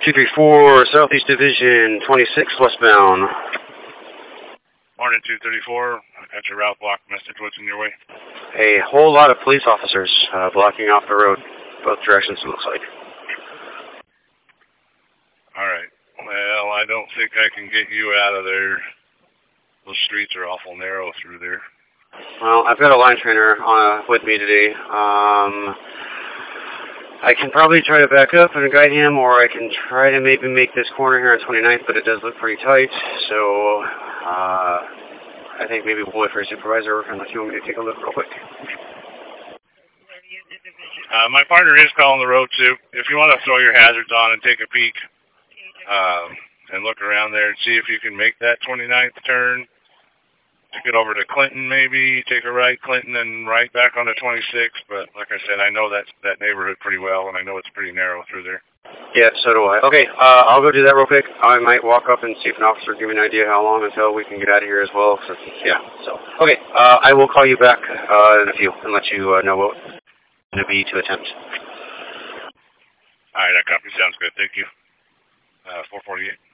234, Southeast Division, 26 westbound. Morning, 234. I got your route block message. What's in your way? A whole lot of police officers blocking off the road, both directions, it looks like. All right. Well, I don't think I can get you out of there. Those streets are awful narrow through there. Well, I've got a line trainer with me today. I can probably try to back up and guide him, or I can try to maybe make this corner here on 29th, but it does look pretty tight, so I think maybe we'll wait for a supervisor, unless you want me to take a look real quick. My partner is calling the road, too. If you want to throw your hazards on and take a peek and look around there and see if you can make that 29th turn, to get over to Clinton, maybe take a right Clinton and right back on the 26th. But like I said, I know that neighborhood pretty well, and I know it's pretty narrow through there. Yeah, so do I. Okay, I'll go do that real quick. I might walk up and see if an officer will give me an idea how long until we can get out of here as well. So, yeah, so. Okay, I will call you back in a few and let you know what it's going to be to attempt. All right, that copy. Sounds good. Thank you. 448.